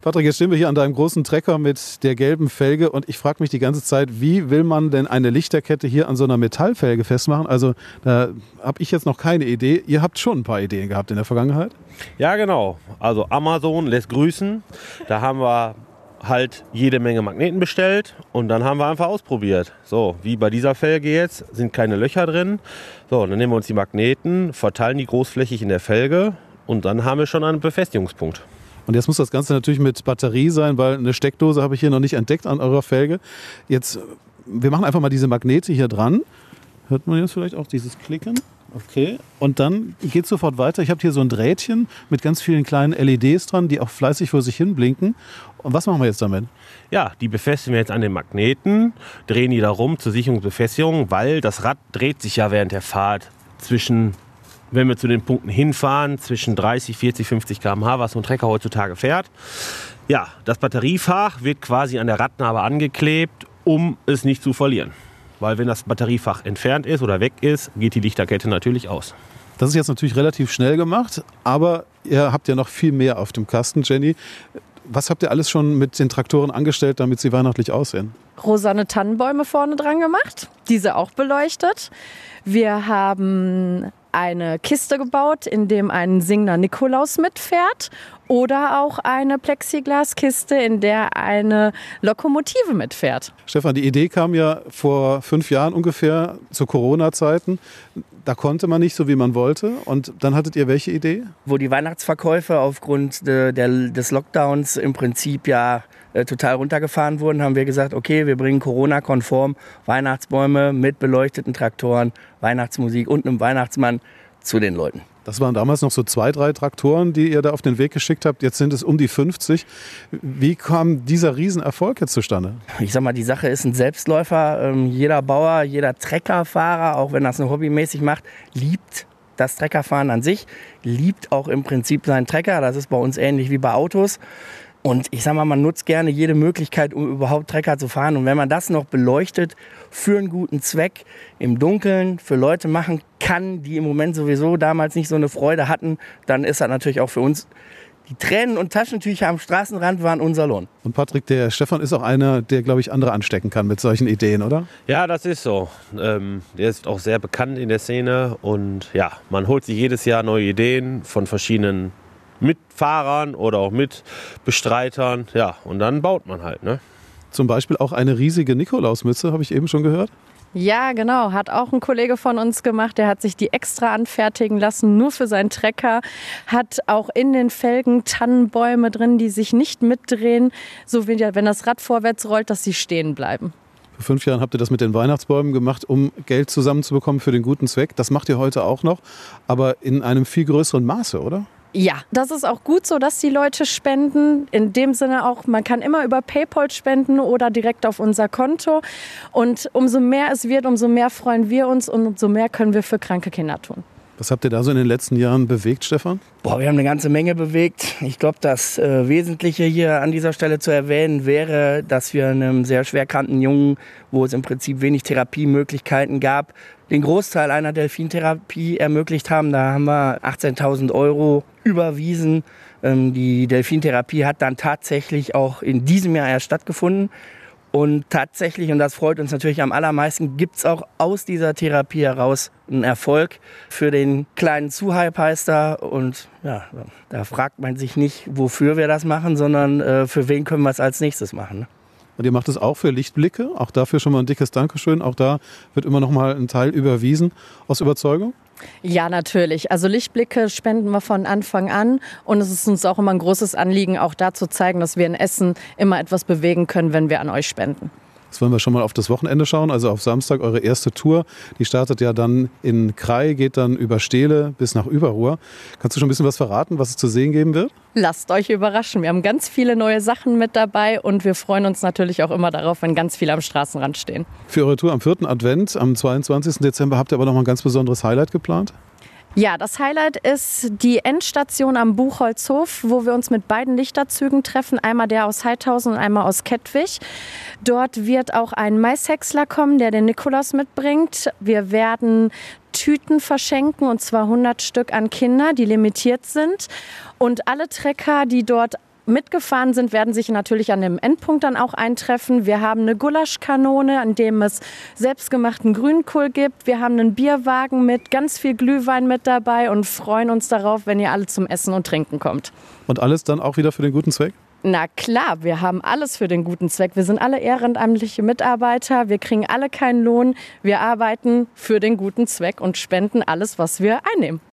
Patrick, jetzt stehen wir hier an deinem großen Trecker mit der gelben Felge und ich frage mich die ganze Zeit, wie will man denn eine Lichterkette hier an so einer Metallfelge festmachen? Also da habe ich jetzt noch keine Idee. Ihr habt schon ein paar Ideen gehabt in der Vergangenheit? Ja, genau. Also Amazon lässt grüßen. Da haben wir halt jede Menge Magneten bestellt und dann haben wir einfach ausprobiert. So, wie bei dieser Felge jetzt, sind keine Löcher drin. So, dann nehmen wir uns die Magneten, verteilen die großflächig in der Felge und dann haben wir schon einen Befestigungspunkt. Und jetzt muss das Ganze natürlich mit Batterie sein, weil eine Steckdose habe ich hier noch nicht entdeckt an eurer Felge. Jetzt, wir machen einfach mal diese Magnete hier dran. Hört man jetzt vielleicht auch dieses Klicken? Okay. Und dann geht es sofort weiter. Ich habe hier so ein Drähtchen mit ganz vielen kleinen LEDs dran, die auch fleißig vor sich hin blinken. Und was machen wir jetzt damit? Ja, die befestigen wir jetzt an den Magneten, drehen die da rum zur Sicherung und Befestigung, weil das Rad dreht sich ja während der Fahrt zwischen, wenn wir zu den Punkten hinfahren, zwischen 30, 40, 50 km/h, was so ein Trecker heutzutage fährt. Ja, das Batteriefach wird quasi an der Radnabe angeklebt, um es nicht zu verlieren. Weil wenn das Batteriefach entfernt ist oder weg ist, geht die Lichterkette natürlich aus. Das ist jetzt natürlich relativ schnell gemacht, aber ihr habt ja noch viel mehr auf dem Kasten, Jenny. Was habt ihr alles schon mit den Traktoren angestellt, damit sie weihnachtlich aussehen? Rosane Tannenbäume vorne dran gemacht, diese auch beleuchtet. Wir haben eine Kiste gebaut, in dem ein singender Nikolaus mitfährt oder auch eine Plexiglaskiste, in der eine Lokomotive mitfährt. Stefan, die Idee kam ja vor 5 Jahren ungefähr zu Corona-Zeiten. Da konnte man nicht so, wie man wollte. Und dann hattet ihr welche Idee? Wo die Weihnachtsverkäufe aufgrund des Lockdowns im Prinzip ja total runtergefahren wurden, haben wir gesagt, okay, wir bringen Corona-konform Weihnachtsbäume mit beleuchteten Traktoren, Weihnachtsmusik und einem Weihnachtsmann zu den Leuten. Das waren damals noch so 2, 3 Traktoren, die ihr da auf den Weg geschickt habt. Jetzt sind es um die 50. Wie kam dieser Riesenerfolg jetzt zustande? Ich sag mal, die Sache ist ein Selbstläufer. Jeder Bauer, jeder Treckerfahrer, auch wenn das nur hobbymäßig macht, liebt das Treckerfahren an sich, liebt auch im Prinzip seinen Trecker. Das ist bei uns ähnlich wie bei Autos. Und ich sag mal, man nutzt gerne jede Möglichkeit, um überhaupt Trecker zu fahren. Und wenn man das noch beleuchtet für einen guten Zweck im Dunkeln für Leute machen kann, die im Moment sowieso damals nicht so eine Freude hatten, dann ist das natürlich auch für uns. Die Tränen und Taschentücher am Straßenrand waren unser Lohn. Und Patrick, der Stefan ist auch einer, der, glaube ich, andere anstecken kann mit solchen Ideen, oder? Ja, das ist so. Der ist auch sehr bekannt in der Szene. Und ja, man holt sich jedes Jahr neue Ideen von verschiedenen Mitfahrern oder auch Mitbestreitern. Ja, und dann baut man halt, ne? Zum Beispiel auch eine riesige Nikolausmütze, habe ich eben schon gehört. Ja, genau. Hat auch ein Kollege von uns gemacht. Der hat sich die extra anfertigen lassen, nur für seinen Trecker. Hat auch in den Felgen Tannenbäume drin, die sich nicht mitdrehen. So wie wenn das Rad vorwärts rollt, dass sie stehen bleiben. Vor 5 Jahren habt ihr das mit den Weihnachtsbäumen gemacht, um Geld zusammenzubekommen für den guten Zweck. Das macht ihr heute auch noch, aber in einem viel größeren Maße, oder? Ja, das ist auch gut so, dass die Leute spenden. In dem Sinne auch, man kann immer über PayPal spenden oder direkt auf unser Konto. Und umso mehr es wird, umso mehr freuen wir uns und umso mehr können wir für kranke Kinder tun. Was habt ihr da so in den letzten Jahren bewegt, Stefan? Wir haben eine ganze Menge bewegt. Ich glaube, das Wesentliche hier an dieser Stelle zu erwähnen wäre, dass wir einem sehr schwerkranken Jungen, wo es im Prinzip wenig Therapiemöglichkeiten gab, den Großteil einer Delfintherapie ermöglicht haben. Da haben wir 18.000 € überwiesen. Die Delfintherapie hat dann tatsächlich auch in diesem Jahr erst stattgefunden. Und tatsächlich, und das freut uns natürlich am allermeisten, gibt es auch aus dieser Therapie heraus einen Erfolg für den kleinen Zuhaib heißt er. Und ja, da fragt man sich nicht, wofür wir das machen, sondern für wen können wir es als nächstes machen. Ne? Und ihr macht es auch für Lichtblicke. Auch dafür schon mal ein dickes Dankeschön. Auch da wird immer noch mal ein Teil überwiesen. Aus Überzeugung? Ja, natürlich. Also Lichtblicke spenden wir von Anfang an. Und es ist uns auch immer ein großes Anliegen, auch da zu zeigen, dass wir in Essen immer etwas bewegen können, wenn wir an euch spenden. Jetzt wollen wir schon mal auf das Wochenende schauen, also auf Samstag eure erste Tour. Die startet ja dann in Krai, geht dann über Steele bis nach Überruhr. Kannst du schon ein bisschen was verraten, was es zu sehen geben wird? Lasst euch überraschen. Wir haben ganz viele neue Sachen mit dabei und wir freuen uns natürlich auch immer darauf, wenn ganz viele am Straßenrand stehen. Für eure Tour am 4. Advent, am 22. Dezember, habt ihr aber noch mal ein ganz besonderes Highlight geplant? Ja, das Highlight ist die Endstation am Buchholzhof, wo wir uns mit beiden Lichterzügen treffen. Einmal der aus Heidhausen und einmal aus Kettwig. Dort wird auch ein Maishäcksler kommen, der den Nikolaus mitbringt. Wir werden Tüten verschenken, und zwar 100 Stück an Kinder, die limitiert sind. Und alle Trecker, die dort mitgefahren sind, werden sich natürlich an dem Endpunkt dann auch eintreffen. Wir haben eine Gulaschkanone, an dem es selbstgemachten Grünkohl gibt. Wir haben einen Bierwagen mit ganz viel Glühwein mit dabei und freuen uns darauf, wenn ihr alle zum Essen und Trinken kommt. Und alles dann auch wieder für den guten Zweck? Na klar, wir haben alles für den guten Zweck. Wir sind alle ehrenamtliche Mitarbeiter. Wir kriegen alle keinen Lohn. Wir arbeiten für den guten Zweck und spenden alles, was wir einnehmen.